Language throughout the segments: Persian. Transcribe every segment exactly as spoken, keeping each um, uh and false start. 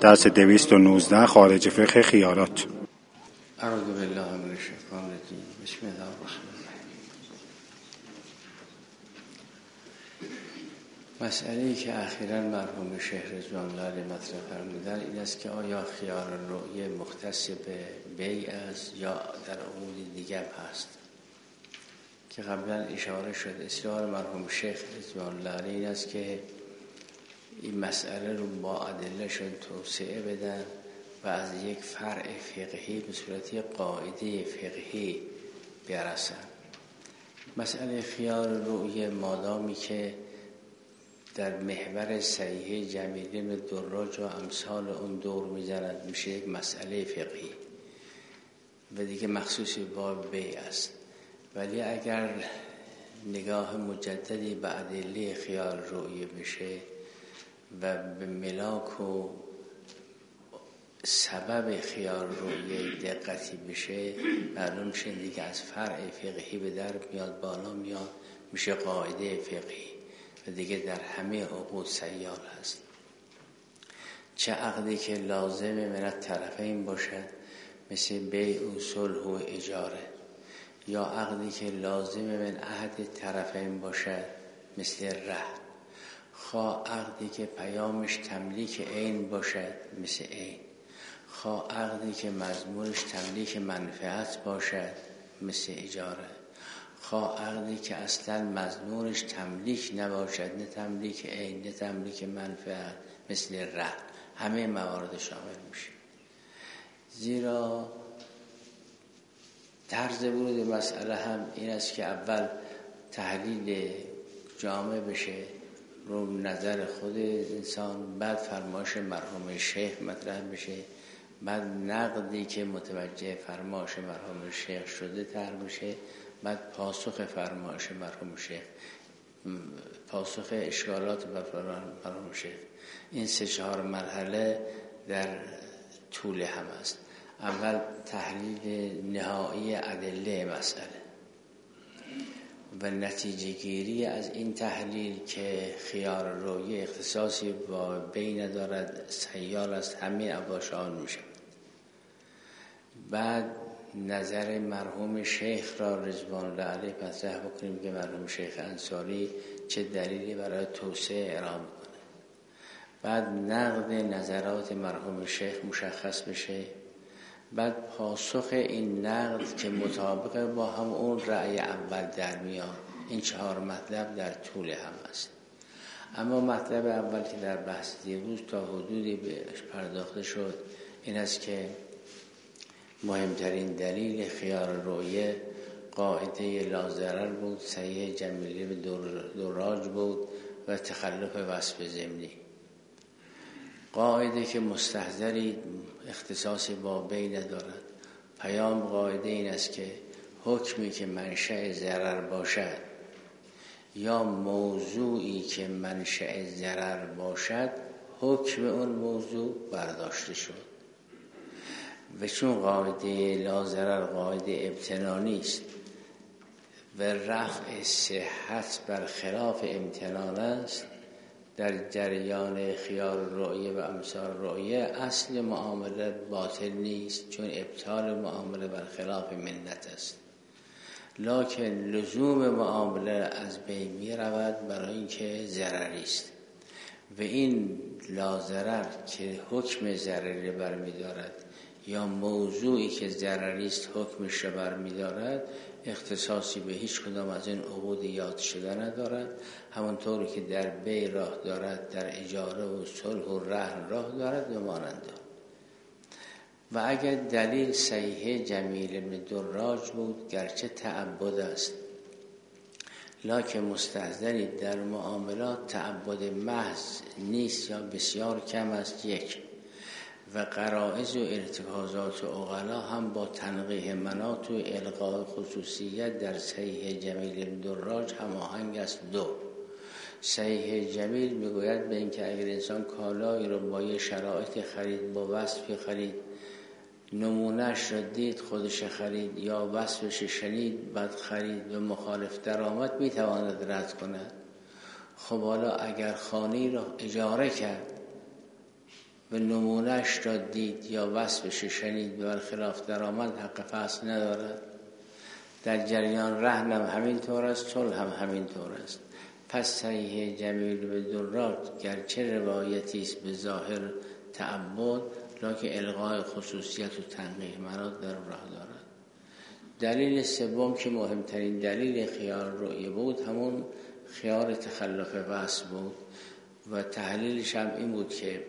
درس دویست و نوزده خارج فقه خیارات. اعوذ بالله من الشیطان الرجیم. بسم الله الرحمن الرحیم. مسئله‌ای که اخیراً مرحوم شیخ رضوان الله علیه مطرح فرمودن این است که آیا خیار رؤیه مختص به بیع است یا در عقود دیگر هست، که قبلا اشاره شد. اصرار مرحوم شیخ رضوان الله علیه این است که این مسئله رو با ادله‌شون توسعه بدن و از یک فرع فقهی به صورت قاعده فقهی برسن. مسئله خیار رؤیه مادامی که در محور صحیح جمیل بن دراج و امثال اون دور می‌زند میشه یک مسئله فقهی و دیگه مخصوص با بیع است. ولی اگر نگاه مجددی به ادله خیار رؤیه بشه و به ملاک و سبب خیار رؤیه دقتی بشه، معلوم شد دیگه از فرع فقهی به در میاد، بالا میاد، میشه قاعده فقهی و دیگه در همه عقود سیال هست. چه عقدی که لازم من الطرفین باشد مثل بیع و صلح و اجاره، یا عقدی که لازم من عهد طرفین باشد مثل رهن، خواه عقدی که پیامش تملیک عین باشد مثل عین، خواه عقدی که مضمونش تملیک منفعت باشد مثل اجاره، خواه عقدی که اصلا مضمونش تملیک نباشد، نه تملیک عین نه تملیک منفعت مثل رهن، همه موارد شامل میشه. زیرا طرز ورود مسئله هم این است که اول تحلیل جامع بشه رو نظر خود انسان، بعد فرمایش مرحوم شیخ مطرح بشه، بعد نقدی که متوجه فرمایش مرحوم شیخ شده طرح بشه، بعد پاسخ فرمایش مرحوم شیخ، پاسخ اشکالات مرحوم شیخ. این سه چهار مرحله در طول هم است. اول تحلیل نهایی ادله مسئله و نتیجه گیری از این تحلیل که خیار رؤیه اختصاصی با بین ندارد، سیال است، همه ابواش آن میشه. بعد نظر مرحوم شیخ را رضوان الله علیه مطرح بکنیم که مرحوم شیخ انصاری چه دلیلی برای توسعه ارائه کنه. بعد نقد نظرات مرحوم شیخ مشخص بشه، بعد پاسخ این نقد که مطابق با هم اون رأی اول در میاد. این چهار مطلب در طول هم است. اما مطلب اول که در بحث دیروز تا حدودی بهش پرداخته شد این است که مهمترین دلیل خیار رؤیه قاعده لا ضرر بود، صحیح جمیله به دراج بود و تخلف وصف ضمنی. قاعده که مستحضری اختصاصی با بین ندارد. پیام قاعده این است که حکمی که منشأ ضرر باشد یا موضوعی که منشأ ضرر باشد، حکم اون موضوع برداشته شد. و چون قاعده لا ضرر قاعده امتنانی است و رفع صحت بر خلاف امتنان است، در جریان خیار رؤیه و امثال رؤیه اصل معامله باطل نیست، چون ابطال معامله بر خلاف منت است. لکن لزوم معامله از بین می رود برای اینکه ضرری است و این لا ضرر که حکم ضرری برمی دارد یا موضوعی که ضرری است حکمش برمی دارد اختصاصی به هیچ کدام از این عقود یاد شده ندارد. همونطوری که در بیع راه دارد در اجاره و صلح و رهن راه دارد و مانند. و اگر دلیل صحیح جمیل بن دراج بود گرچه تعبد است، لکن مستحضری در معاملات تعبد محض نیست یا بسیار کم است. یک و غرایز و ارتکازات و عقلا هم با تنقیح مناط و الغاء خصوصیت در صحیح جمیل بن دراج هماهنگ است. دو صحیح جمیل میگوید به اینکه اگر انسان کالایی رو با یه شرایط خرید، با وصف خرید، نمونهش را دید خودش خرید یا وصفش شنید بعد خرید و مخالف درآمد، میتواند رد کند. خب حالا اگر خانه را اجاره کرد و نمونهش را دید یا وصفش شنید و برخلاف درآمد حق فصل ندارد. در جریان رهن هم همین طور است، صلح هم همین طور است. پس صحیح جمیل به درات گرچه روایتی است به ظاهر تعبد، لکه الغای خصوصیت و تنقیح مراد در راه دارد. دلیل سوم که مهمترین دلیل خیار رؤیه بود همون خیار تخلف وصف بود و تحلیلش هم این بود که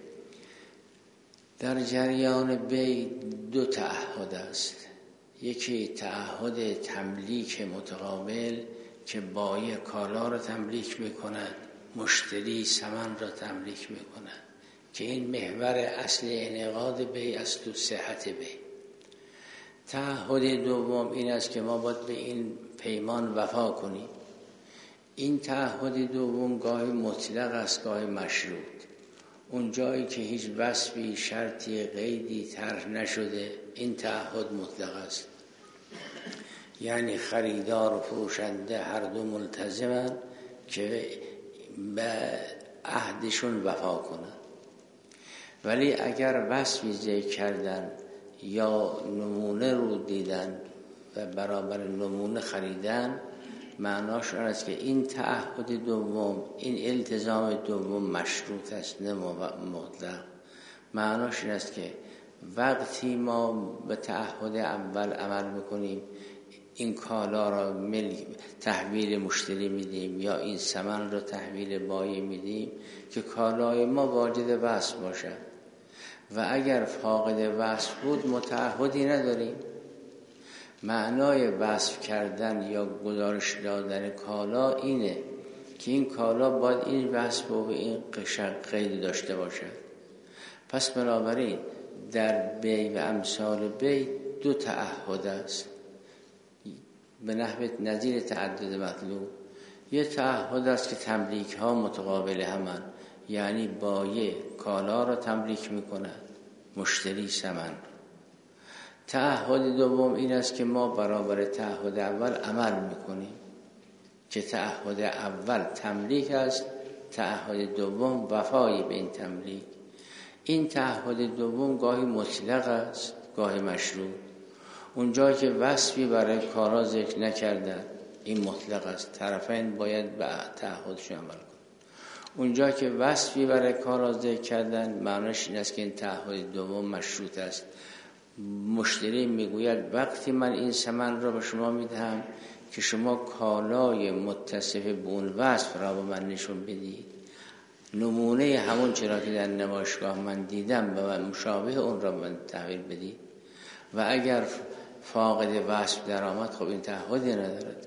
در جریان بی دو تعهد است. یکی تعهد تملیک متقابل که بایع کالا را تملیک میکند، مشتری ثمن را تملیک میکند که این محور اصل انعقاد بی است و صحت بی. تعهد دوم این است که ما باید به این پیمان وفا کنیم. این تعهد دوم گاهی مطلق است، گاهی مشروط. اون جایی که هیچ وصفی، شرطی، قیدی طرح نشده این تعهد مطلق است. یعنی خریدار و فروشنده هر دو ملتزمند که به عهدشون وفا کنند. ولی اگر وصفی ذکر کردن یا نمونه رو دیدن و برابر نمونه خریدن، معناش آن است که این تعهد دوم، این التزام دوم مشروط است نه مطلق. معناش این است که وقتی ما به تعهد اول عمل میکنیم، این کالا را ملک تحویل مشتری میدیم یا این ثمن را تحویل بایع میدیم که کالای ما واجد وصف باشد و اگر فاقد وصف بود متعهدی نداریم. معنای وصف کردن یا گزارش دادن کالا اینه که این کالا باید این وصف و این قید داشته باشد. پس بنابراین در بی و امثال بی دو تعهد است به نحو نظیر تعدد مطلوب. یه تعهد است که تملیک ها متقابل همان، یعنی بایع کالا را تملیک میکند، مشتری ثمن. تعهد دوم این است که ما برابر تعهد اول عمل میکنیم که تعهد اول تملیک است، تعهد دوم وفایی به این تملیک. این تعهد دوم گاهی مطلق است، گاهی مشروط. اونجا که وصفی برای کارا ذکر نکردن این مطلق است، طرفین باید به تعهدشون عمل کنند. اونجا که وصفی برای کارا ذکر کردن معنیش این است که این تعهد دوم مشروط است. مشتری میگوید وقتی من این ثمن را به شما میدهم که شما کالای متصف به اون وصف را به من نشون بدید، نمونه همون چرا که در نمایشگاه من دیدم به من مشابه اون را به من تحویل بدید. و اگر فاقد وصف در آمد خب این تعهدی ندارد.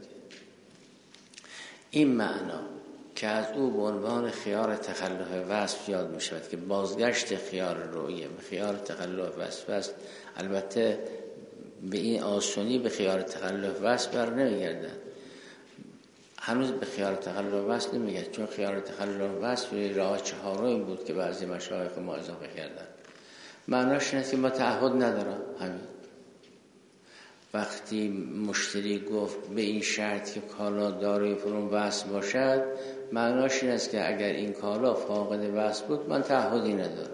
این معنا که از او به عنوان خیار تخلف وصف یاد می شود که بازگشت خیار رؤیه به خیار تخلف وصف است. البته به این آسونی به خیار تخلف وصف بر نمیگردن، هنوز به خیار تخلف وصف نمیگرد، چون خیار تخلف وصف راه چهارم بود که بعضی مشایخ ما اضافه کردن. معناش اینه که ما تعهد ندارم. همین وقتی مشتری گفت به این شرط که کالا دارای فلان وصف باشد، معناش این است که اگر این کالا فاقد وصف بود من تعهدی ندارم.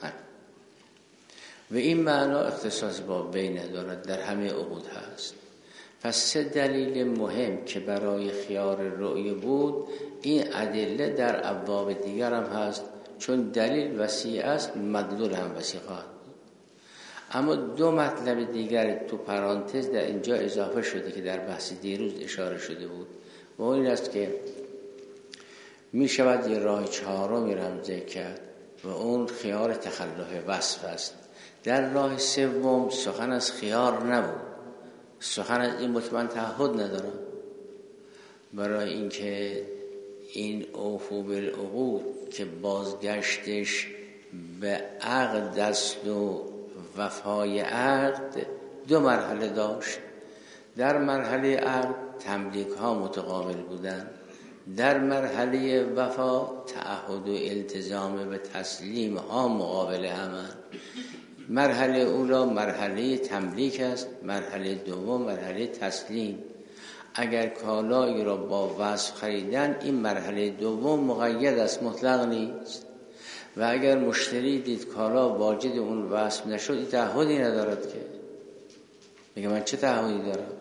و این معنا اختصاص با بی ندارد، در همه عقود هست. پس سه دلیل مهم که برای خیار رؤیه بود، این ادله در ابواب دیگر هم هست. چون دلیل وسیع است مدلول هم وسیع خواهد بود. اما دو مطلب دیگر تو پرانتز در اینجا اضافه شده که در بحث دیروز اشاره شده بود و این است که می شود یه راه چهارمی را هم ذکر کرد و اون خیار تخلف وصف است. در راه سوم سخن از خیار نبود، سخن از این بود من تعهد ندارم، برای اینکه این اوفو بالعقود که بازگشتش به عقد است و وفای عقد دو مرحله داشت. در مرحله عقد تملیک ها متقابل بودند، در مرحله وفا تعهد و التزام به تسلیم ها مقابل همند. مرحله اولا مرحله تملیک است، مرحله دوم مرحله تسلیم. اگر کالایی را با وصف خریدن این مرحله دوم مقید است، مطلق نیست. و اگر مشتری دید کالا واجد اون وصف نشد، این تعهدی ندارد که میگه من چه تعهدی دارم.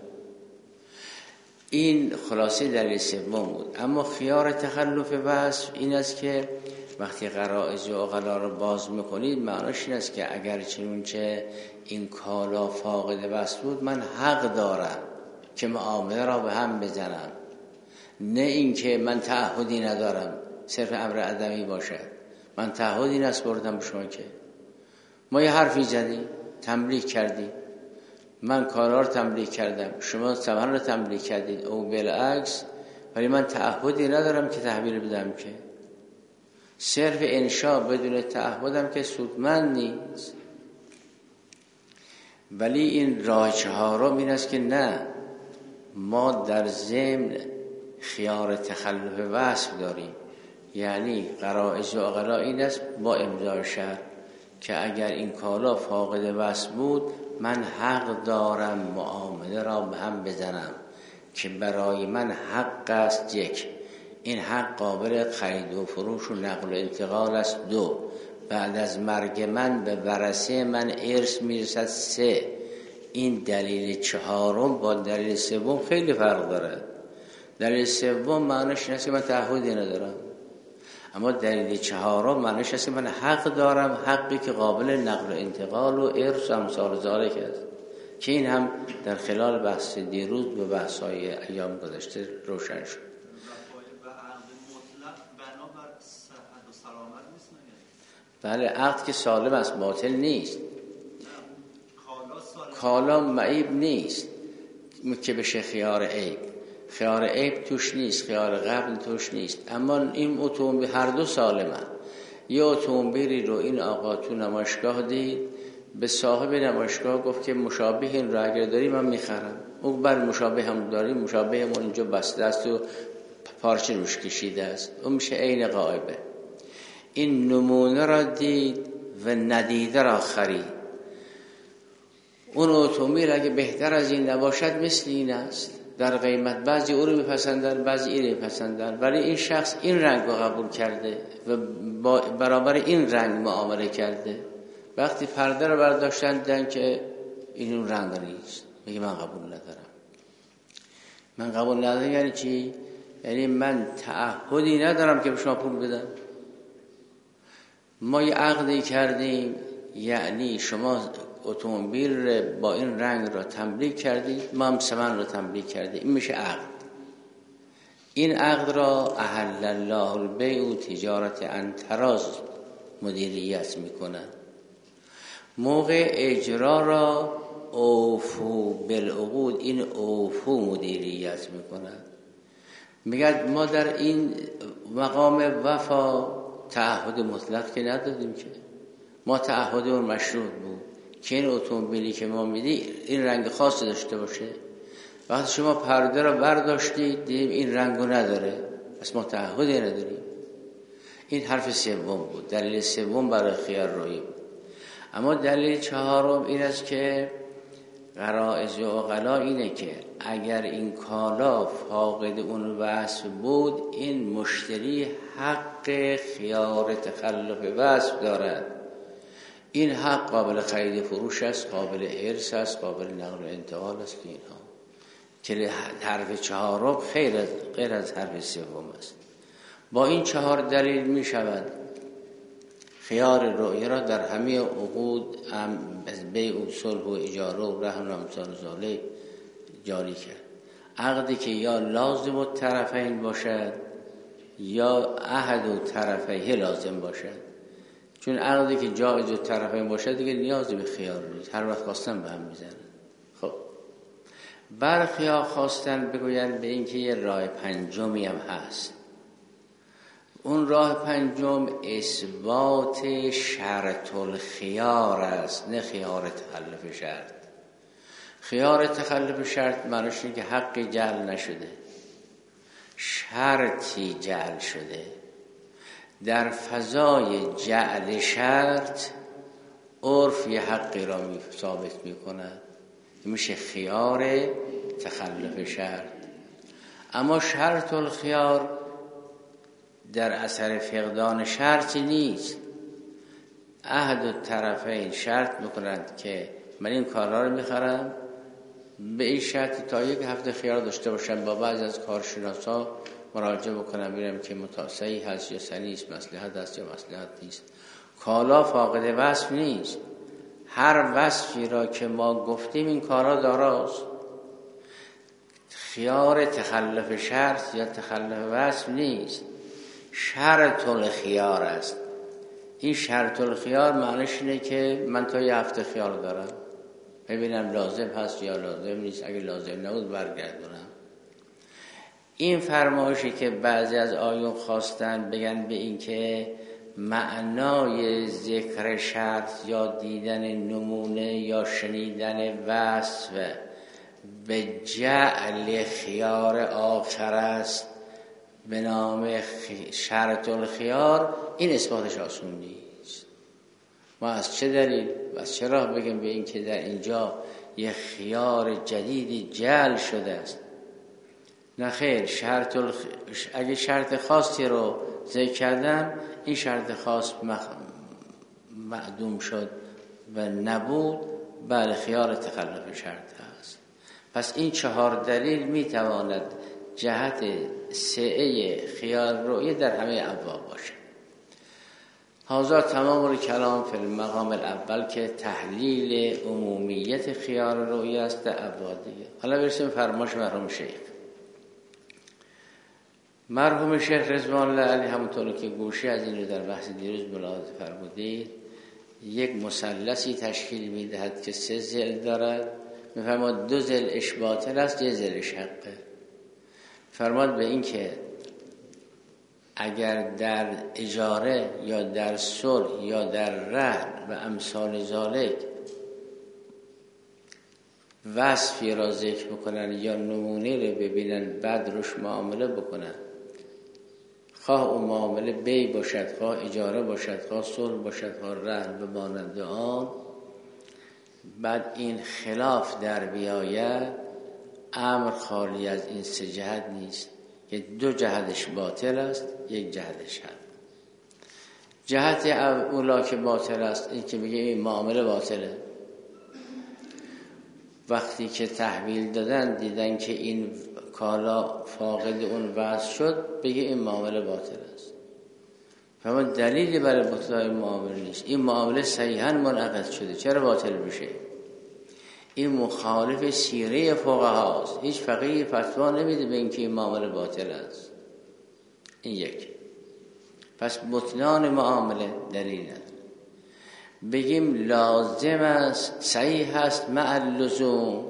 این خلاصه دلیل سوم بود. اما خیار تخلف وصف این است که وقتی غرائز و عقلا رو باز میکنید معناش این است که اگر چنونچه این کالا فاقد وصف بود، من حق دارم که معامله را به هم بزنم، نه اینکه من تعهدی ندارم صرف امر عدمی باشد. من تعهدی نسپردم به شما که ما یه حرفی زدیم تملیک کردیم، من کالا رو تملیک کردم، شما ثمن رو تملیک کردید او بالعکس، ولی من تعهدی ندارم که تحویل بدم که صرف انشاء بدون تعهدم که سودمند نیست. ولی این راه چهارم این است که نه، ما در ضمن خیار تخلف وصف داریم، یعنی غرائز و عقلا این است با امضای شرط که اگر این کالا فاقد وصف بود، من حق دارم معامله را به هم بزنم که برای من حق است. یک، این حق قابل خرید و فروش و نقل و انتقال است. دو، بعد از مرگ من به ورثه من ارث میرسد. سه، این دلیل چهارم با دلیل سوم خیلی فرق دارد. دلیل سوم معنیش این است که من تعهدی ندارم، اما دلیل چهارم معنیش است که من حق دارم، حقی که قابل نقل و انتقال و ارث و امثال ذالک است، که این هم در خلال بحث دیروز به بحث‌های ایام گذشته روشن شد. بله، عقد که سالم است، باطل نیست. کالا معیب نیست که بشه خیار عیب. خیار عیب توش نیست، خیار قبل توش نیست. اما این اتومبیل هر دو سالمه. یه اتومبیلی رو این آقا تو نمایشگاه دید، به صاحب نمایشگاه گفت که مشابه این رو اگر داری من میخرم. اون بر مشابه هم داری، مشابه همون اینجا بسته است و پارچه روش کشیده است، اون میشه عین غائبه. این نمونه را دید و ندیده را خرید. اون اتومبیل اگه بهتر از این نباشد مثل این است در قیمت، بعضی او رو میپسندن بعضی این رو میپسندن، ولی این شخص این رنگ رو قبول کرده و برابر این رنگ معامله کرده. وقتی پرده رو برداشتن دیدن که این اون رنگ نیست، میگه من قبول ندارم. من قبول ندارم یعنی چی؟ یعنی من تعهدی ندارم که به شما پول بدم. ما یه عقدی کردیم، یعنی شما اتومبیل با این رنگ را تملیک کردید، ما هم ثمن را تملیک کردیم، این میشه عقد. این عقد را احل الله البیع و تجارت عن تراض مدیریت میکنن. موقع اجرا را اوفو بالعقود، این اوفو مدیریت میکنن. میگه ما در این مقام وفا تعهد مطلق که ندادیم، که ما تعهدمون مشروط بود که این اتومبیلی که ما میدی این رنگ خاص داشته باشه. وقتی شما پرده رو برداشتید دیدیم این رنگو نداره، پس ما تعهدی نداریم. این حرف سوم بود، دلیل سوم برای خیار رویی بود. اما دلیل چهارم این است که غرائز و عقلا اینه که اگر این کالا فاقد اون وصف بود، این مشتری حق خیار تخلف وصف دارد. این حق قابل خرید فروش است، قابل ارث است، قابل نقل و انتقال است. که اینها که حرف چهارم خیر از غیر از حرف سوم است. با این چهار دلیل می شود خیار رؤیه را در همه عقود بیع و صلح و اجاره و رهن و امثال ذالک جاری کرد. عقدی که یا لازم الطرفین باشد یا احد الطرفین لازم باشد. چون عقدی که جایز الطرفین باشد دیگه نیازی به خیار نیست، هر وقت خواستن به هم میزنن. خب برخیا خواستن بگوین به این که یه راه پنجمی هم هست. اون راه پنجم اثبات شرط الخیار است، نه خیار تخلف شرط. خیار تخلف شرط معنیش اینه که حقی جعل نشده، شرطی جعل شده. در فضای جعل شرط عرف یه حقی را ثابت میکند، میشه خیار تخلف شرط. اما شرط الخیار در اثر فقدان شرطی نیست، عهد و طرفین شرط بکنند که من این کارها رو میخرم به این شرط تا یک هفته خیار داشته باشم، با بعضی از کارشناسا مراجعه بکنم ببینم که متاسعی هست یا سنی است، مصلحت هست یا مصلحت نیست. کالا فاقد وصف نیست، هر وصفی را که ما گفتیم این کارا داراست. خیار تخلف شرط یا تخلف وصف نیست، شرط الخیار است. این شرط الخیار معنیش اینه که من تا یه هفته خیار دارم، ببینم لازم هست یا لازم نیست، اگه لازم نبود برگردونم. این فرمایشی که بعضی از آیون خواستن بگن به این که معنای ذکر شرط یا دیدن نمونه یا شنیدن وصف به جعل خیار آخر است به نام شرط الخیار، این اثباتش آسون نیست. ما از چه دلیل و از چه راه بگیم به این که در اینجا یه خیار جدیدی جعل شده است؟ نه خیر، شرط الخ... اگه شرط خاصی رو ذکر کردم این شرط خاص مخ... معدوم شد و نبود، بله خیار تخلف شرط هست. پس این چهار دلیل میتواند جهت سعه خیار رؤیه در همه ابواب باشه. هذا تمام کلام فی المقام الاول که تحلیل عمومیت خیار رؤیه است در ابواب دیگه. حالا برسیم فرمایش مرحوم شیخ. مرحوم شیخ رضوان الله علیه همونطور که گوشه از این رو در بحث دیروز ملاحظه فرمودید، یک مثلثی تشکیل میدهد که سه ضلع دارد. میفرماد دو ضلعش باطل است، یه ضلعش حقه. فرماد به این که اگر در اجاره یا در صلح یا در رهن و امثال ذالک وصفی را ذکر بکنن یا نمونه رو ببینن بعد روش معامله بکنن، خواه اون معامله بی باشد، خواه اجاره باشد، خواه صلح باشد، خواه رهن به مانند آن، بعد این خلاف در بیاید، امر خالی از این سه جهت نیست که دو جهتش باطل است، یک جهتش حق. جهت اولا که باطل است این که میگه این معامله باطله، وقتی که تحویل دادن دیدن که این کالا فاقد اون وضع شد، بگه این معامله باطل است. فما دلیلی برای بطلان این معامله نیست. این معامله صحیحاً منعقد شده، چرا باطل بشه؟ این مخالف سیره فقها است. هیچ فقیهی فتوا نمیده به اینکه این معامله باطل است. این یک. پس بطلان معامله دلیل نداره. بگیم لازم است، صحیح است مع اللزوم،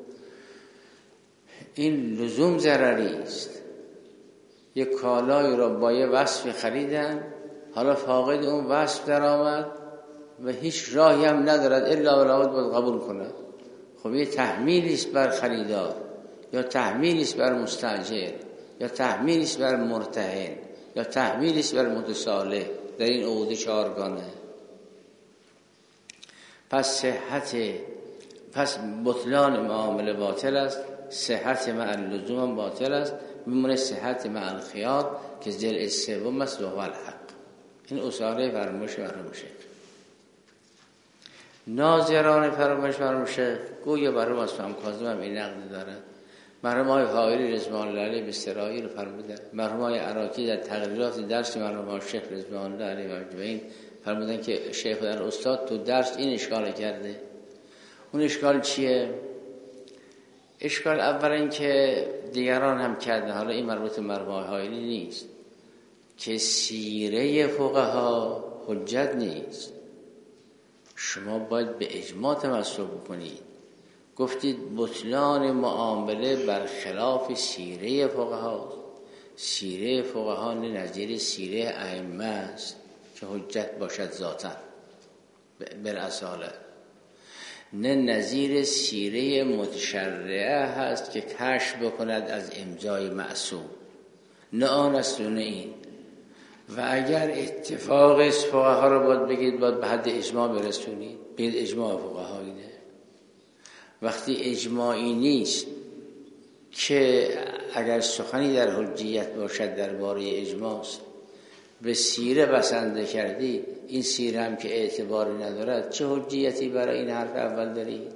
این لزوم ضرری است. یک کالایی را با یه وصف خریدن، حالا فاقد اون وصف در آمد و هیچ راهی هم ندارد الا ولابد باید قبول کند. خب یه تحمیلی است بر خریدار، یا تحمیلی است بر مستاجر، یا تحمیلی است بر مرتهن، یا تحمیلی است بر متصالح در این عقود چهارگانه. پس صحت پس بطلان معامله باطل است، صحت مع اللزوم باطل است، میمونه صحت مع الخیار که ضلع سوم است و هو الحق. این اصاره فرمایش مرحوم شیخ. ناظران فرمایش مرحوم شیخ گویا مرحوم اصفهان کاظم هم این نقد دارد. مرحوم های حائری رضوان الله علیه به سرایی رو فرمودن. مرحوم های عراقی در تقریرات درس مرحوم شیخ رضوان الله علیه و اجمعین فرمودن که شیخ در استاد تو درس این اشکال کرده. اون اشکال چیه؟ اشکال اول این که دیگران هم کردن، حالا این مربوط مرحوم های حائری نیست، که سیره فقها حجت نیست. شما باید به اجماع تمسک بکنید. گفتید بطلان معامله بر خلاف سیره فقها. سیره فقها نه نظیر سیره ائمه است که حجت باشد ذاتا بالاصاله، نه نظیر سیره متشرعه هست که کشف بکند از امضای معصوم، نه آن است و نه این. و اگر اتفاق فقها رو باید بگید باید به حد اجماع برسونید، بگید اجماع فقهایی نه. وقتی اجماعی نیست که اگر سخنی در حجیت باشد درباره اجماع است، به سیره بسنده کردید، این سیره هم که اعتباری ندارد، چه حجیتی برای این حرف اول دارید؟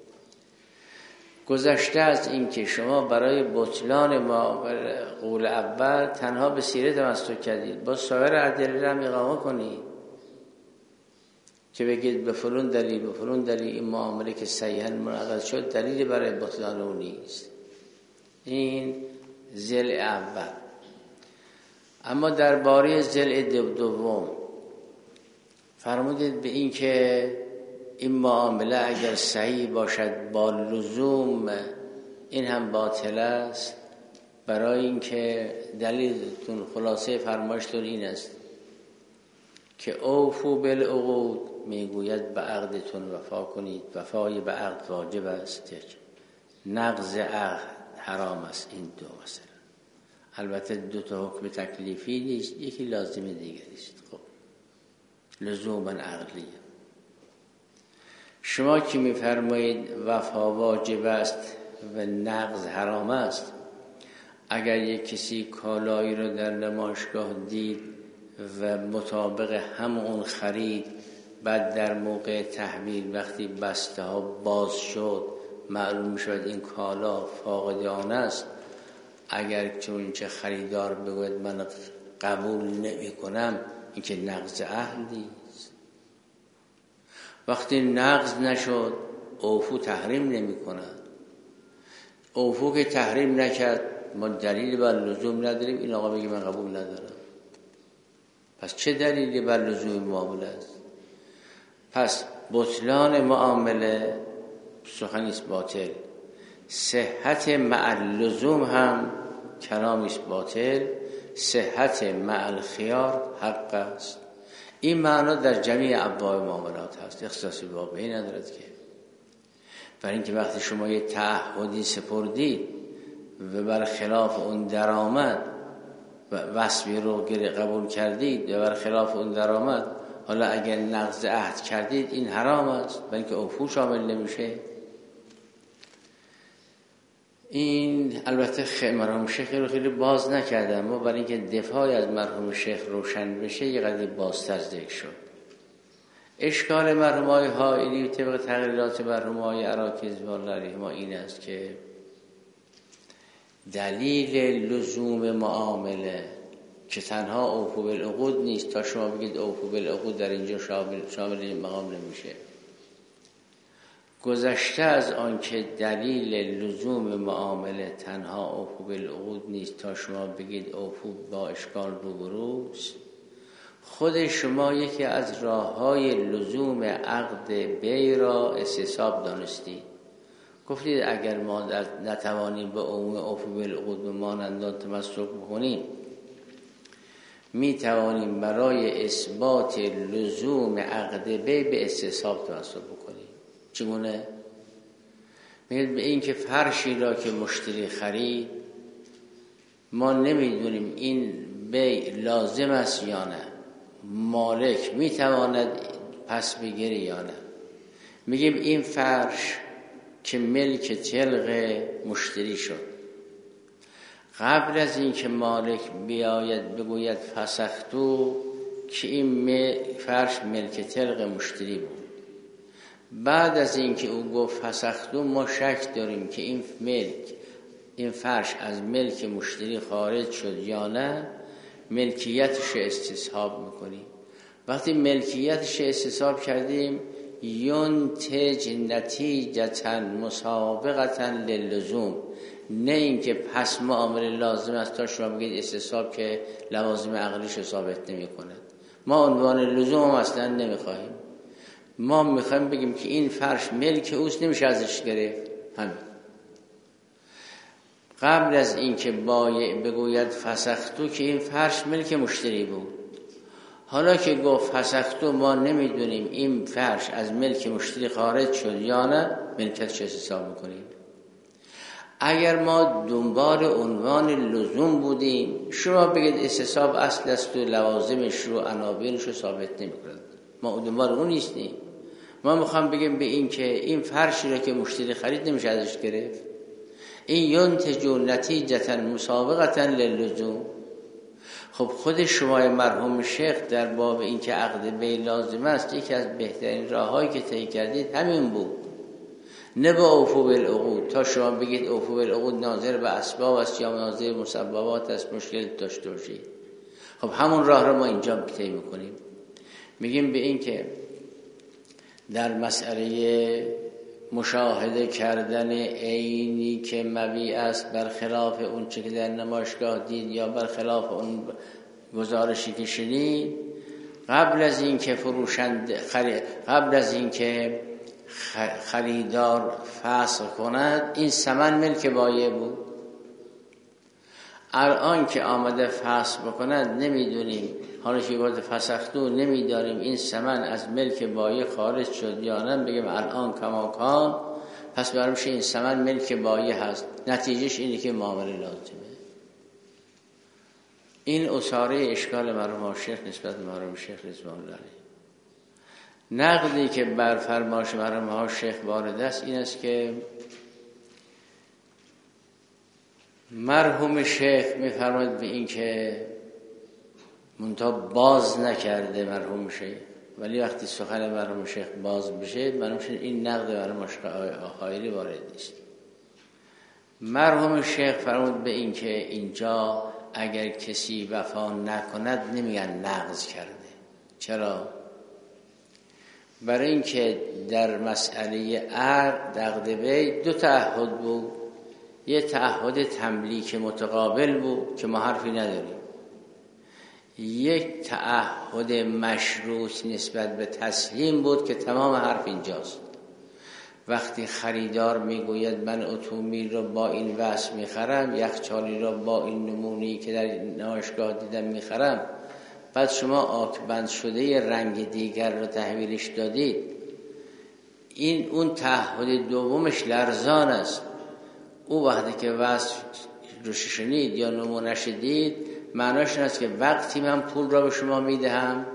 گذشته از این که شما برای بطلان ما قول اول تنها به سیره تمسک کردید، با سایر ادله هم اقامه کنید که بگید به فلان دلیل به فلان دلیل این معامله که صحیحاً منعقد شد دلیلی برای بطلان اون نیست. این ضلع اول. اما درباره ضلع دوم فرمودید به این که این معامله اگر صحیح باشد با لزوم این هم باطل است، برای اینکه دلیلتون خلاصه فرمایشتون این است که اوفو بالعقود، میگوید به عقدتون وفا کنید، وفای به عقد واجب است، نقض عقد حرام است. این دو مسئله. البته دو تا حکم تکلیفی نیست، یکی لازم دیگری است. خب لزوما عقلیه. شما که میفرمایید وفا واجب است و نقض حرام است، اگر یک کسی کالایی رو در نمایشگاه دید و مطابق همون خرید، بعد در موقع تحویل وقتی بسته ها باز شد معلوم شد این کالا فاقد آن است، اگر چون چه خریدار بگوید من قبول نمی کنم، این که نقض عهد نیست. وقتی نقض نشد اوفو تحریم نمی کند. اوفو که تحریم نکرد ما دلیلی بر لزوم نداریم این آقا بگه من قبول ندارم. پس چه دلیلی بر لزوم معامله است؟ پس بطلان معامله سخنیست باطل، صحت مع لزوم هم کلامیست باطل، صحت مع الخیار حق است. این معنا در جمیع ابواب معاملات هست، اختصاصی به بابی ندارد که. برای اینکه وقتی شما یه تعهدی سپردید و بر خلاف اون درآمد و وصفی رو قبول کردید و بر خلاف اون درآمد، حالا اگر نقض عهد کردید این حرام است، برای اینکه اوفو شامل نمیشه. این البته مرحوم شیخ رو خیلی باز نکردم، اما برای اینکه دفاعی از مرحوم شیخ روشن بشه یه قدر بازتر ذکر شد. اشکال مرحوم های حائلی طبق تقریرات مرحوم های عراکیز والله ما این است که دلیل لزوم معامله که تنها اوفو بالعقود نیست، تا شما بگید اوفو بالعقود در اینجا شامل شامل این مقام نمیشه. گذشته از آن که دلیل لزوم معامله تنها اوفو بالعقود نیست تا شما بگید اوفو با اشکال روبروست، خود شما یکی از راه‌های لزوم عقد بی را استصحاب دانستید. گفتید اگر ما نتوانیم به عموم اوفو بالعقود به مانندان تمسک بکنیم، می توانیم برای اثبات لزوم عقد بی به استصحاب تمسک بکنیم. چگونه؟ میگه به این که فرشی را که مشتری خرید ما نمیدونیم این بی لازم است یا نه، مالک میتواند پس بگیره یا نه. میگیم این فرش که ملک طلق مشتری شد، قبل از این که مالک بیاید بگوید فسختو که این فرش ملک طلق مشتری بود، بعد از اینکه او گفت فسختو ما شک داریم که این ملک این فرش از ملک مشتری خارج شد یا نه، ملکیتش استصحاب میکنیم. وقتی ملکیتش استصحاب کردیم ینتج نتیجتا مسابقتا للزوم، نه اینکه پس معامله لازم است تا شما بگید استصحاب که لوازم عقلیش ثابت نمی کند. ما عنوان لزوم اصلا نمیخواهیم، ما میخوایم بگیم که این فرش ملک اوست، نمیشه ازش گرفت. همین قبل از این که بایع بگوید فسختو که این فرش ملک مشتری بود، حالا که گفت فسختو ما نمیدونیم این فرش از ملک مشتری خارج شد یا نه، ملکتش حساب میکنیم. اگر ما دنبال عنوان لزوم بودیم شما بگید استصحاب اصل است و لوازمش رو عناوینش رو ثابت نمیکنند، ما دنبال اون نیستیم. ما میخوام بگیم به این که این فرشی رو که مشتری خرید نمیشه ازش گرفت. این ینتج نتیجتا مسابقتا للزوم. خب خود شما مرحوم شیخ در باب این که عقد بی لازم است، یکی از بهترین راههایی که طی کردید همین بود، نه با اوفو بالعقود. تا شما بگید اوفو بالعقود ناظر به اسباب است یا ناظر مسببات است، مشکل داشته باشید. خب همون راه رو ما اینجا طی میکنیم، میگیم به این که در مسئله مشاهده کردن عینی که مبیع است برخلاف اون چه که در نمایشگاه دید یا برخلاف اون گزارشی که شنید، قبل از این که فروشنده قبل از این که خریدار فسخ کند، این ثمن ملک بایع بود. الان که آمده فسخ بکند نمیدونیم، حالا که گفت فسختو نمیداریم این ثمن از ملک بایع خارج شد یا نه، بگیم الان کماکان، پس برمیشه این ثمن ملک بایع هست. نتیجهش اینه که معامله لازمه. این اصاره اشکال مرحوم شیخ نسبت به مرحوم شیخ رضوان الله علیه. نقدی که بر فرمایش مرحوم شیخ وارد است این است که مرحوم شیخ میفرماید به این که منتها باز نکرده مرحوم شیخ، ولی وقتی سخن مرحوم شیخ باز بشه مرحوم شیخ این نقد مرحوم شیخ خایری وارد نیست. مرحوم شیخ فرمود به این که اینجا اگر کسی وفا نکند نمیگن نقض کرده. چرا؟ برای اینکه در مسئله عقد عقد بی دو تعهد بود، یه تعهد تملیک متقابل بود که ما حرفی نداریم، یک تعهد مشروط نسبت به تسلیم بود که تمام حرف اینجاست. وقتی خریدار میگوید من اتومبیل رو با این وصف میخرم، یخچالی رو با این نمونه‌ای که در نمایشگاه دیدم میخرم، بعد شما آکبند شده رنگ دیگر رو تحویلش دادید، این اون تعهد دومش لرزان است. او وقتی که وصف رو شنید یا نمونه‌اش دید، معناش این است که وقتی من پول را به شما میدهم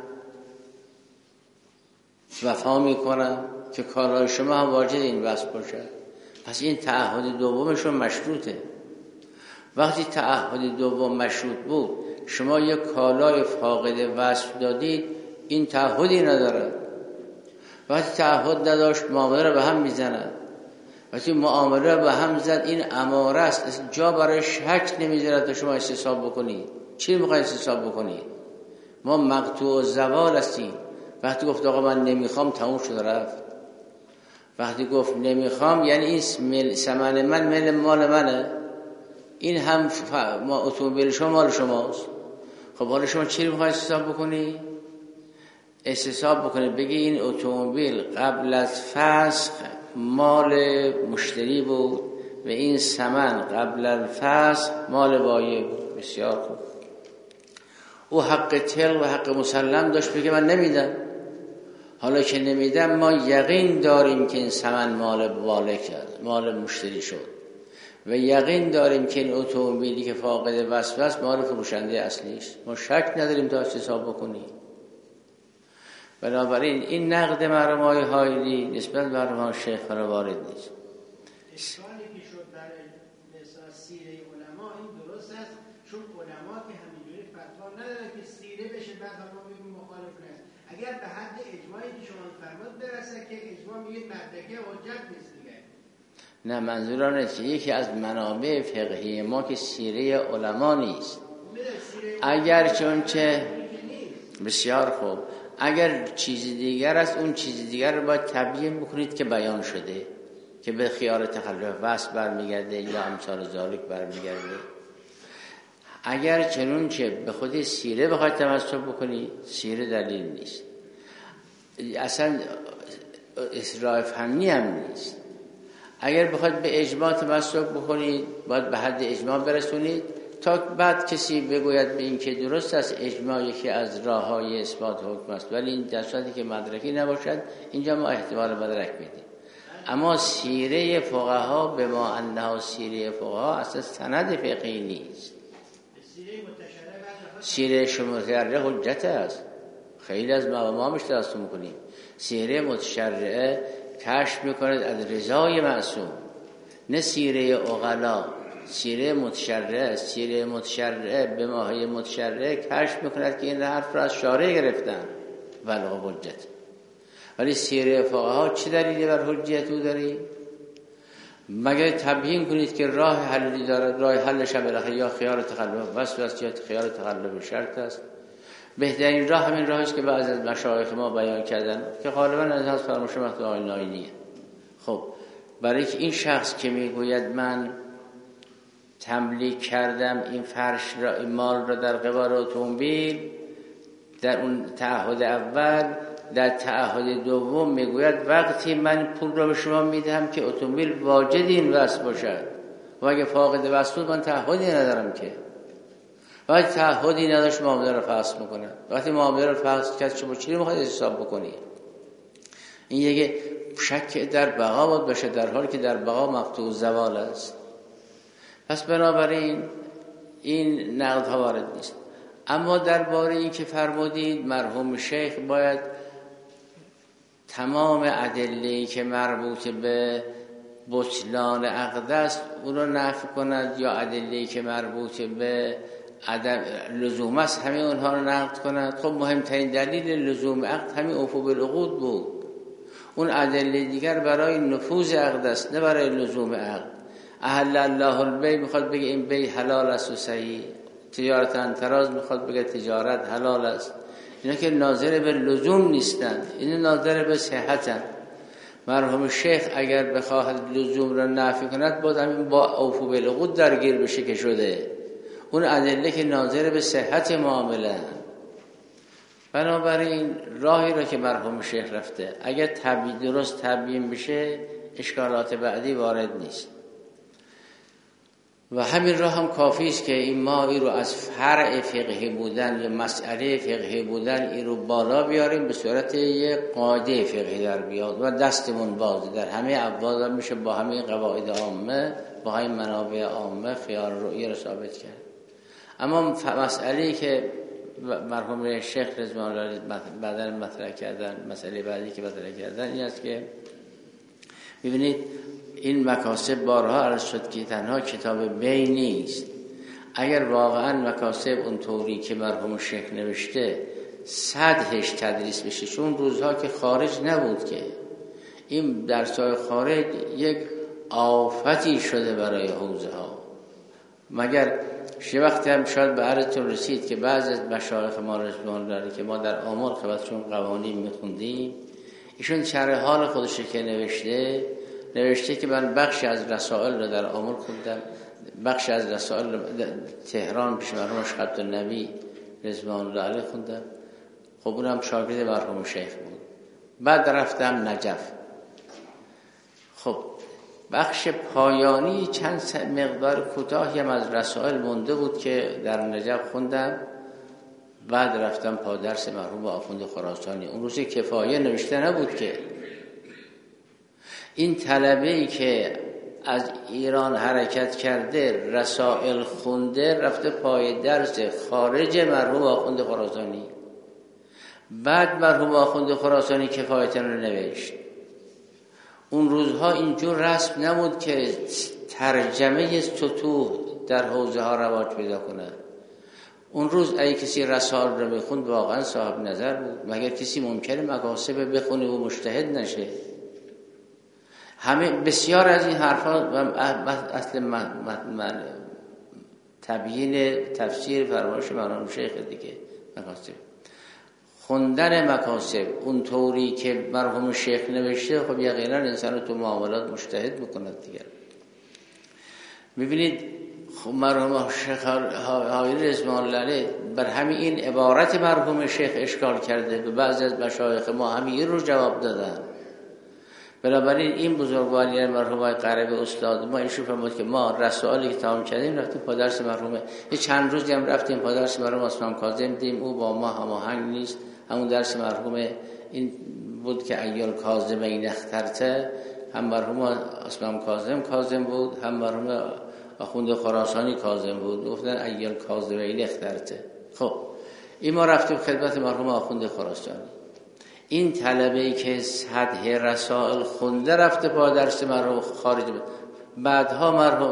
وفا میکنم که کالای شما هم واجد این وصف باشد. پس این تعهد دومشون مشروطه. وقتی تعهد دوم مشروط بود، شما یک کالای فاقد وصف دادید، این تعهدی ندارد. وقتی تعهد نداشت معامله را به هم میزند. وقتی معامله را به هم زد این اماره است، جا برای شک نمیذارد تا شما استصحاب بکنید. چی میخواید استصحاب بکنید؟ ما مقطوع زوال هستیم. وقتی گفت آقا من نمیخوام تموم شد رفت. وقتی گفت نمیخوام یعنی این ثمن من مال مال منه، این هم ف... ما اتومبیل شما مال شماست. خب حالا شما چی میخواید استصحاب بکنی؟ استصحاب بکنید بگی این اتومبیل قبل از فسخ مال مشتری بود و این ثمن قبل از فسخ مال بایع بود. بسیار خوب. او حق تل و حق مسلم داشت بگه من نمیدم. حالا که نمیدم ما یقین داریم که این ثمن مال بایع کرد، مال مشتری شد و یقین داریم که این اتومبیلی که فاقد وصف است مال فروشنده اصلی است. ما شک نداریم تا استصحاب بکنیم. بنابراین این نقد مرحوم آقای حایری نسبت به مرحوم شیخ را وارد نیست. اشکالی که شد در مثلا سیره علما این درست است، چون علما که همینجوری فتوا ندارن که سیره بشه بعد ما میگیم مخالف نیست. اگر به حد اجماعی که شما فرمود برسه که اجماع میگه مدرکه حجت نیست دیگه. نه منظورم نیست. یکی از منابع فقهی ما که سیره علما نیست. اگر چون چه بسیار خوب، اگر چیز دیگر است اون چیز دیگر رو باید تبیین بکنید که بیان شده که به خیار تخلف وصل برمیگرده یا امثال ذالک برمیگرده. اگر چنون که به خود سیره بخواید تمسک بکنید، سیره دلیل نیست، اصلا اصلاح فهمی هم نیست. اگر بخواید به اجماع تمسک بکنید باید به حد اجماع برسونید تا بعد کسی بگوید به این که درست است اجماع یکی از راه‌های اثبات حکم است، ولی این در صورتی که مدرکی نباشد اینجا ما احتمال مدرک میدیم. اما سیره فقها به ما انها سیره فقها اصلا سند فقهی نیست. سیره متشرعه حجت است. خیلی از ما مش درست میکنیم. سیره متشرعه کشف میکند از رضای معصوم، نه سیره عقلا. سیره متشرعه است. سیره متشرعه به ماهی متشرعه کشف میکند که این حرف را از شارع گرفتن بلغ حجت. ولی سیره فقها چی دلیلی بر حجیت او داری؟ مگر تبیین کنید که راه حلی دارد، راه حلش هم یا خیال تقلب وسوسه یا خیال تقلب شرط است. بهترین راه همین راهی است که بعضی از مشایخ ما بیان کردن که غالبا از هست فرمایش مهدی آیناییه. خب برای که این شخص که میگوید من تملیک کردم این فرش را، این مال را در قبال اتومبیل، در اون تعهد اول، در تعهد دوم میگوید وقتی من پول را به شما میدهم که اتومبیل واجد این وصل باشد و اگه فاقد وصل بود من تعهدی ندارم که. وقتی تعهدی نداشت معامله را فسخ میکنه. وقتی معامله را فسخ کرد شما چی رو میخواید حساب بکنی؟ این یک شک در بقا باید باشه، در حالی که در بقا مقطوع زوال است. پس بنابراین این نقدها وارد نیست. اما درباره این که فرمودید مرحوم شیخ باید تمام ادله‌ای که مربوط به بطلان عقد است اون رو نفی کند، یا ادله‌ای که مربوط به عدم لزوم است همه اونها رو نقد کند. خب مهمترین دلیل لزوم عقد همین اوفو بالعقود بود. اون ادله دیگر برای نفوذ عقد است نه برای لزوم عقد. احل الله البیع میخواد بگه این بیع حلال است و صحیح. تجارت انتراز میخواد بگه تجارت حلال است. اینا که ناظر به لزوم نیستند، اینا ناظر به صحتند. مرحوم شیخ اگر بخواهد لزوم را نفی کند باید همین با اوفو بالعقود درگیر بشه که شده. اون ادله که ناظر به صحت معامله. بنابراین راهی را که مرحوم شیخ رفته اگر تبیین درست تبیین بشه اشکالات بعدی وارد نیست و همین راه هم کافی است که این ما این رو از فرع فقهی بودن یا مسئله فقهی بودن این رو بالا بیاریم به صورت یک قاعده فقهی در بیاد و دستمون باز در همه ابواب میشه با همین قواعد عامه با همین منابع عامه خیال رؤیه رو ثابت کرد. اما مسئله‌ای که مرحوم شیخ رضوان الله بعداً مطرح کردن، مسئله بعدی که مطرح کردن این است که ببینید این مکاسب بارها عرض شد که تنها کتاب بیع نیست. اگر واقعا مکاسب اون طوری که مرحوم شیخ نوشته صدهش تدریس بشه، چون روزها که خارج نبود که این درس‌های خارج یک آفتی شده برای حوزه ها. مگر یه وقتی هم شاید به عرضتون رسید که بعض از مشایخ ما رضوان الله که ما در آمال خدمتشون قوانین میخوندیم، ایشون شرح حال خودش که نوشته نوشته که من بخشی از رسائل رو در آمل خوندم، بخشی از رسائل رو تهران پیش مرحوم شقت النبی رضوان الله علیه خوندم. خب اونم شاگرد مرحوم شیخ بود. بعد رفتم نجف. خب بخش پایانی چند مقدار کوتاهی هم از رسائل مونده بود که در نجف خوندم. بعد رفتم پا درس مرحوم آخوند خراسانی. اون روزی کفایه نوشته نبود که این طلبه‌ای که از ایران حرکت کرده رسائل خونده رفته پای درس خارج مرحوم آخوند خراسانی. بعد مرحوم آخوند خراسانی کفایتن رو نوشت. اون روزها اینجور رسم نبود که ترجمه سطوح در حوزه ها رواج پیدا کنه. اون روز اگه کسی رسائل رو بخوند واقعا صاحب نظر بود، مگر کسی ممکنه مکاسب بخونه و مجتهد نشه. همه بسیار از این حرفا اصل من من تبیین تفسیر فرمایش مرحوم شیخ دیگه. مکاسب خوندن مکاسب اون طوری که مرحوم شیخ نوشته خب یقینا انسان رو تو معاملات مجتهد میکند دیگر. میبینید خب مرحوم شیخ حایری رضوان الله علیه بر همین این عبارت مرحوم شیخ اشکال کرده، به بعضی از مشایخ ما همین رو جواب دادن. بنابراین این بزرگواری مرحوم های قربی استاد ما ایشون فرمود که ما رسائلی که تمام کردیم رفتیم پا درس مرحوم، یه چند روزی هم رفتیم پا درس مرحوم اسمم کاظم دیدیم او با ما هماهنگ نیست. همون درس مرحوم این بود که ایال کاظم این اخترته، هم مرحوم اسمم کاظم کاظم بود، هم مرحوم آخوند خراسانی کاظم بود. گفتن ایال کاظم این اخترته. خب این ما رفتیم خدمت مرحوم آخوند خراسانی. این طلبه‌ای که سطح رسائل خونده رفته پا درس مرحوم خارج بود. بعدها مرحوم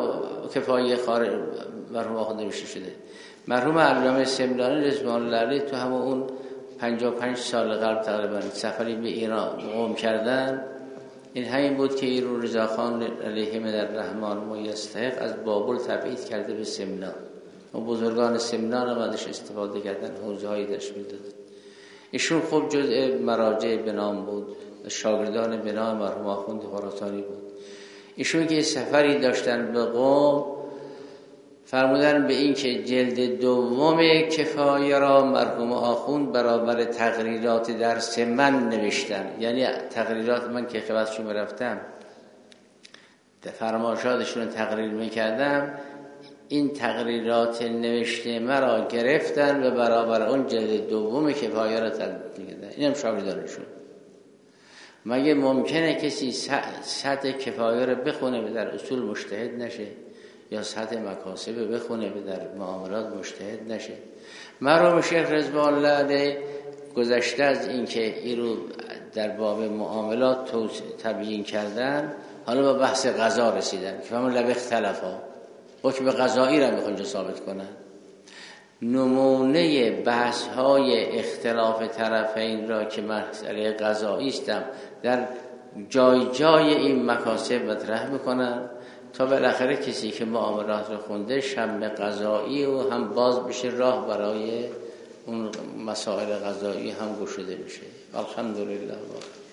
کفایه خارج مرحوم آخوند نوشته شده. مرحوم علامه سمنانی رضوان الله علیه تو همه اون پنجاه و پنج سال قبل تقریبا سفری به ایران قوم کردن، این همین بود که ایرو رضاخان علیه مدر رحمان مایستحق از بابل تبعید کرده به سمنان و بزرگان سمنان هم ازش استفاده کردن، حوزه هایی داشت میداد. ایشون خب جزء مراجع به نام بود، شاگردان به نام مرحوم آخوند خراسانی بود. ایشون که سفری داشتن به قم فرمودن به این که جلد دوم کفایه را مرحوم آخوند برابر تقریرات درس من نوشتن. یعنی تقریرات من که خدمتشون رفتم فرمایشاتشون رو تقریر میکردم، این تقریرات نوشته مرا گرفتن و برابر اون جلد دوم کفایه را تقریر کردن. اینم شاگردانشون. مگه ممکنه کسی سطح کفایه رو بخونه و در اصول مجتهد نشه، یا سطح مکاسب بخونه و در معاملات مجتهد نشه؟ مرحوم شیخ رضوان الله علیه گذشته از این که این رو در باب معاملات تبیین کردن، حالا با بحث قضا رسیدن که همون لب اختلافا حکم قضایی را میخوان ثابت کنن. نمونه بحث های اختلاف طرفین را که مسئله قضایی استم در جای جای این مکاسب مطرح میکنن تا بالاخره کسی که معاملات رو خونده شم قضایی و هم باز بشه، راه برای اون مسائل قضایی هم گشوده بشه. الحمدلله.